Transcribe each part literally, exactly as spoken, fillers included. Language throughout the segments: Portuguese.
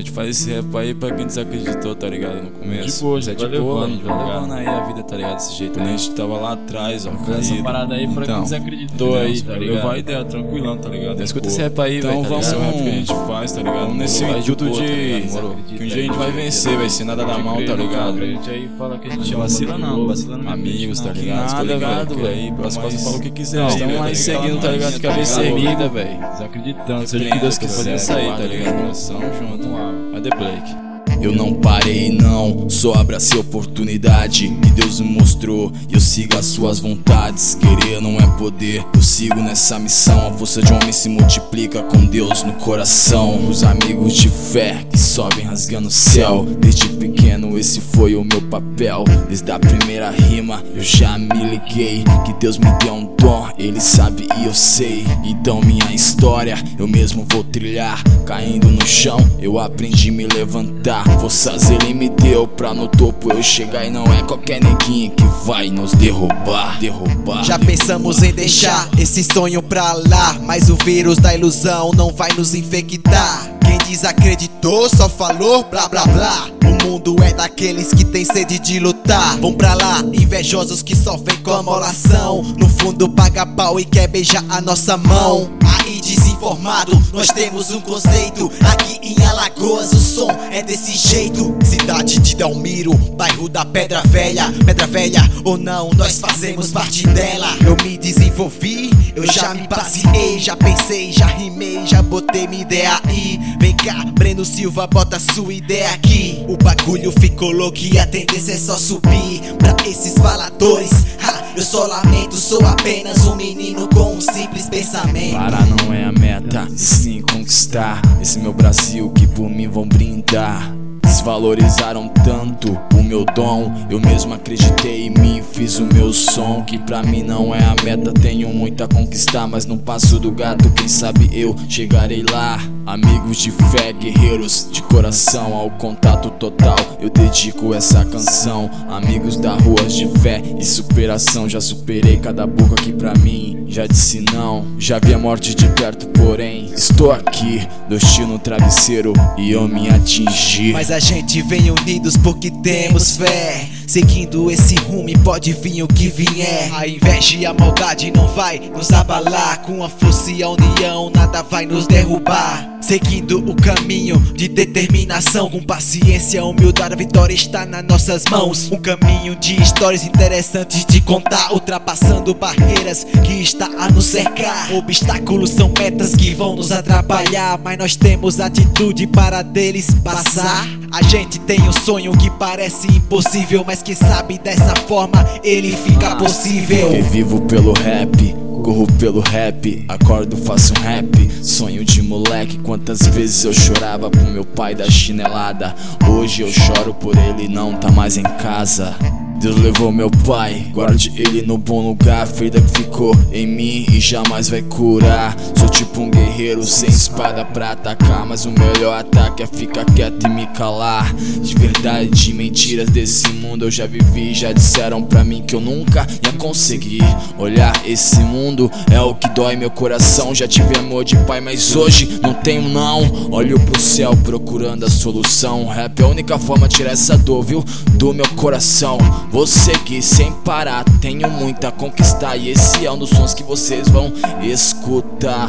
gente faz esse rap aí pra quem desacreditou, tá ligado? No começo. De boa, Mas é vai de boa, levando, a gente tá vai ligado? levando aí a vida, tá ligado? Desse jeito, né? A gente tava lá atrás, ó, Essa caído. parada aí pra Então, quem desacreditou aí, tá ligado? levar a ideia tranquilão, tá ligado? Então escuta Pô, esse rap aí, então velho, tá vamos ligado? o rap que a gente faz, tá ligado? Vamos Nesse vai de intuito boa, tá de ligado? Moro? que um dia a gente vai vencer, vai ser nada da mão, tá ligado? A gente aí fala que a gente Não ama vacila todo não, mundo, vacila não. amigos, tá Que ligado? nada, Tô ligado, velho, velho. aí, pras costas fala o que quiser. Não, aí, estamos velho, lá tá seguindo, ligado? tá ligado? De cabeça Ligado? erguida, velho. Desacreditando, seja o que Deus quiser. Fazer isso aí, tá ligado? Nós estamos juntos. A The Blake. Eu não parei não, só abracei a oportunidade que Deus me mostrou e eu sigo as suas vontades. Querer não é poder, eu sigo nessa missão. A força de um homem se multiplica com Deus no coração. Os amigos de fé que sobem rasgando o céu. Desde pequeno esse foi o meu papel. Desde a primeira rima eu já me liguei que Deus me deu um dom, Ele sabe e eu sei. Então minha história eu mesmo vou trilhar. Caindo no chão eu aprendi a me levantar. Forças Ele me deu pra no topo eu chegar. E não é qualquer neguinho que vai nos derrubar, derrubar. Já pensamos em deixar esse sonho pra lá, mas o vírus da ilusão não vai nos infectar. Quem desacreditou só falou blá blá blá. O mundo é daqueles que tem sede de lutar. Vão pra lá, invejosos que sofrem com a molação. No fundo paga pau e quer beijar a nossa mão. Aí desinformado, nós temos um conceito. Aqui em Alagoas o som é desse jeito. Cidade de Dalmiro, bairro da Pedra Velha. Pedra Velha ou não, nós fazemos parte dela. Eu me desenvolvi, eu já me baseei. Já pensei, já rimei, já botei minha ideia aí. Vem cá, Breno Silva, bota sua ideia aqui. O bagulho ficou louco e a tendência é só subir. Pra esses faladores, ha, eu só lamento. Sou apenas um menino com um simples pensamento. Parar não é a meta, e sim conquistar esse meu Brasil que por mim vão brindar. Desvalorizaram tanto o meu dom, eu mesmo acreditei em mim, fiz o meu som. Que pra mim não é a meta, tenho muito a conquistar, mas no passo do gato, quem sabe eu chegarei lá. Amigos de fé, guerreiros de coração, ao contato total eu dedico essa canção. Amigos da rua de fé e superação, já superei cada boca que pra mim já disse não. Já vi a morte de perto, porém estou aqui, destino travesseiro e eu me atingi. Mas a gente vem unidos porque temos fé. Seguindo esse rumo pode vir o que vier. A inveja e a maldade não vai nos abalar. Com a força e a união nada vai nos derrubar. Seguindo o caminho de determinação, com paciência, humildade, a vitória está nas nossas mãos. Um caminho de histórias interessantes de contar, ultrapassando barreiras que está a nos cercar. Obstáculos são metas que vão nos atrapalhar, mas nós temos atitude para deles passar. A gente tem um sonho que parece impossível, mas quem sabe dessa forma ele fica possível. Eu vivo pelo rap, corro pelo rap, acordo, faço um rap. Sonho de moleque, quantas vezes eu chorava pro meu pai da chinelada. Hoje eu choro por ele não tá mais em casa. Deus levou meu pai, guarde ele no bom lugar. A ferida que ficou em mim e jamais vai curar. Sou tipo um guerreiro sem espada pra atacar, mas o melhor ataque é ficar quieto e me calar. De verdade, de mentiras desse mundo eu já vivi. Já disseram pra mim que eu nunca ia conseguir olhar esse mundo, é o que dói meu coração. Já tive amor de pai, mas hoje não tenho não. Olho pro céu procurando a solução. Rap é a única forma de tirar essa dor, viu, do meu coração. Vou seguir sem parar, tenho muito a conquistar. E esse é um dos sons que vocês vão escutar.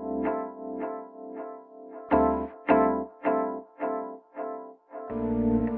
Thank you.